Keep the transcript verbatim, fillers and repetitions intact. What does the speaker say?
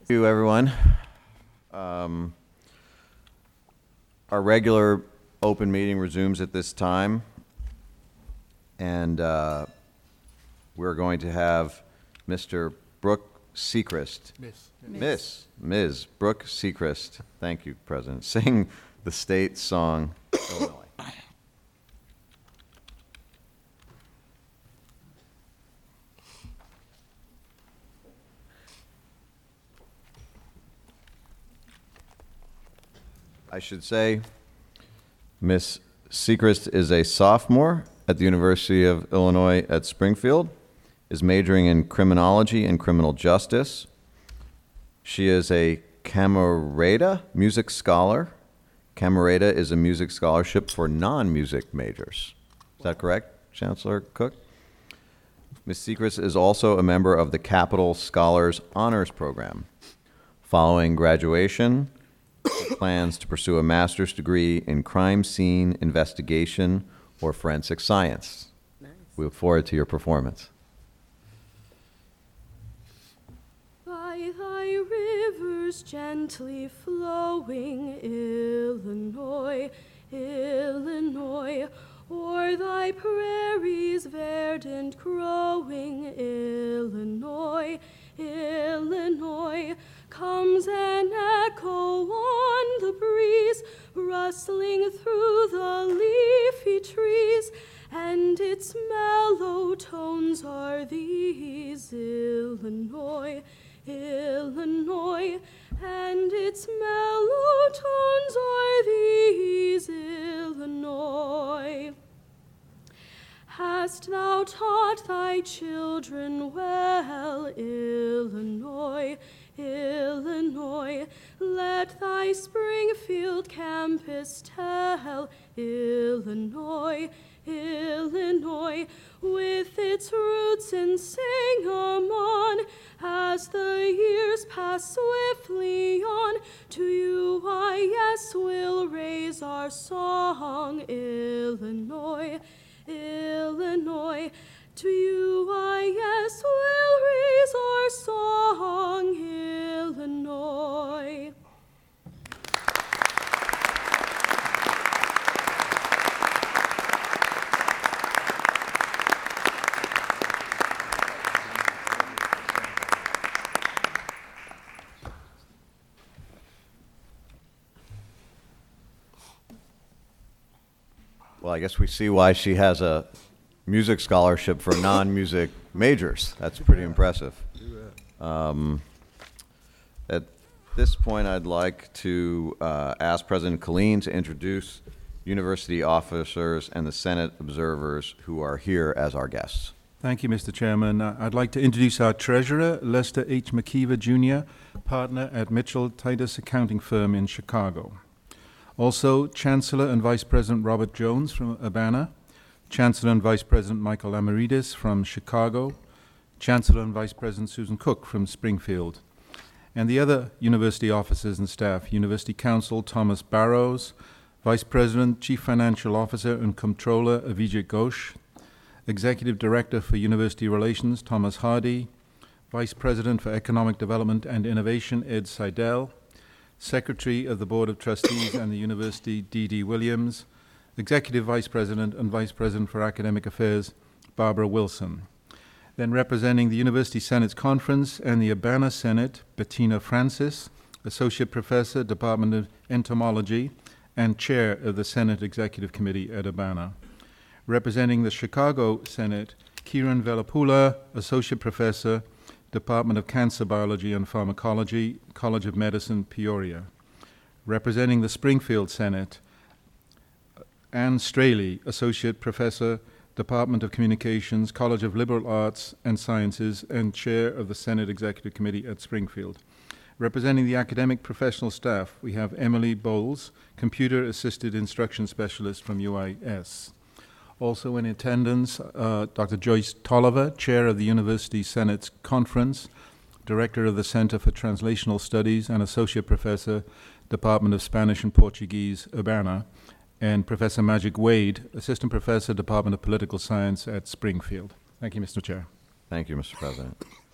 Thank you, everyone. Um, our regular open meeting resumes at this time, and uh, we're going to have Mister Brooke Sechrist. Miss. Miss. Miz Brooke Sechrist. Thank you, President. Sing the state song, Illinois. I should say, Miss Sechrist is a sophomore at the University of Illinois at Springfield, is majoring in criminology and criminal justice. She is a Camerata music scholar. Camerata is a music scholarship for non-music majors. Is that correct, Chancellor Cook? Miz Sechrist is also a member of the Capital Scholars Honors Program. Following graduation, plans to pursue a master's degree in crime scene investigation or forensic science. Nice. We look forward to your performance. By thy rivers gently flowing, Illinois, Illinois, o'er thy prairies verdant growing, Illinois, Illinois, comes an echo on the breeze, rustling through the leafy trees, and its mellow tones are these, Illinois, Illinois, and its mellow tones are these, Illinois. Hast thou taught thy children well, Illinois, Illinois? Let thy Springfield campus tell, Illinois, Illinois, with its roots in Sangamon. As the years pass swiftly on, to U I S will raise our song, Illinois, Illinois, to U I S will raise our song, Illinois. Well, I guess we see why she has a music scholarship for non-music majors. That's pretty impressive. Um, at this point, I'd like to uh, ask President Killeen to introduce university officers and the Senate observers who are here as our guests. Thank you, Mister Chairman. Uh, I'd like to introduce our treasurer, Lester H. McKeever, Junior, partner at Mitchell Titus Accounting Firm in Chicago. Also, Chancellor and Vice President Robert Jones from Urbana, Chancellor and Vice President Michael Amaridis from Chicago, Chancellor and Vice President Susan Cook from Springfield, and the other university officers and staff, University Counsel Thomas Barrows, Vice President, Chief Financial Officer and Comptroller Avijit Ghosh, Executive Director for University Relations Thomas Hardy, Vice President for Economic Development and Innovation Ed Seidel, Secretary of the Board of Trustees and the University Dee Dee Williams, Executive Vice President and Vice President for Academic Affairs Barbara Wilson. Then representing the University Senate's Conference and the Urbana Senate, Bettina Francis, Associate Professor, Department of Entomology, and Chair of the Senate Executive Committee at Urbana. Representing the Chicago Senate, Kiran Velapula, Associate Professor, Department of Cancer Biology and Pharmacology, College of Medicine, Peoria. Representing the Springfield Senate, Anne Straley, Associate Professor, Department of Communications, College of Liberal Arts and Sciences, and Chair of the Senate Executive Committee at Springfield. Representing the academic professional staff, we have Emily Bowles, Computer Assisted Instruction Specialist from U I S. Also in attendance, uh, Doctor Joyce Tolliver, Chair of the University Senate's Conference, Director of the Center for Translational Studies and Associate Professor, Department of Spanish and Portuguese, Urbana, and Professor Magic Wade, Assistant Professor, Department of Political Science at Springfield. Thank you, Mister Chair. Thank you, Mister President.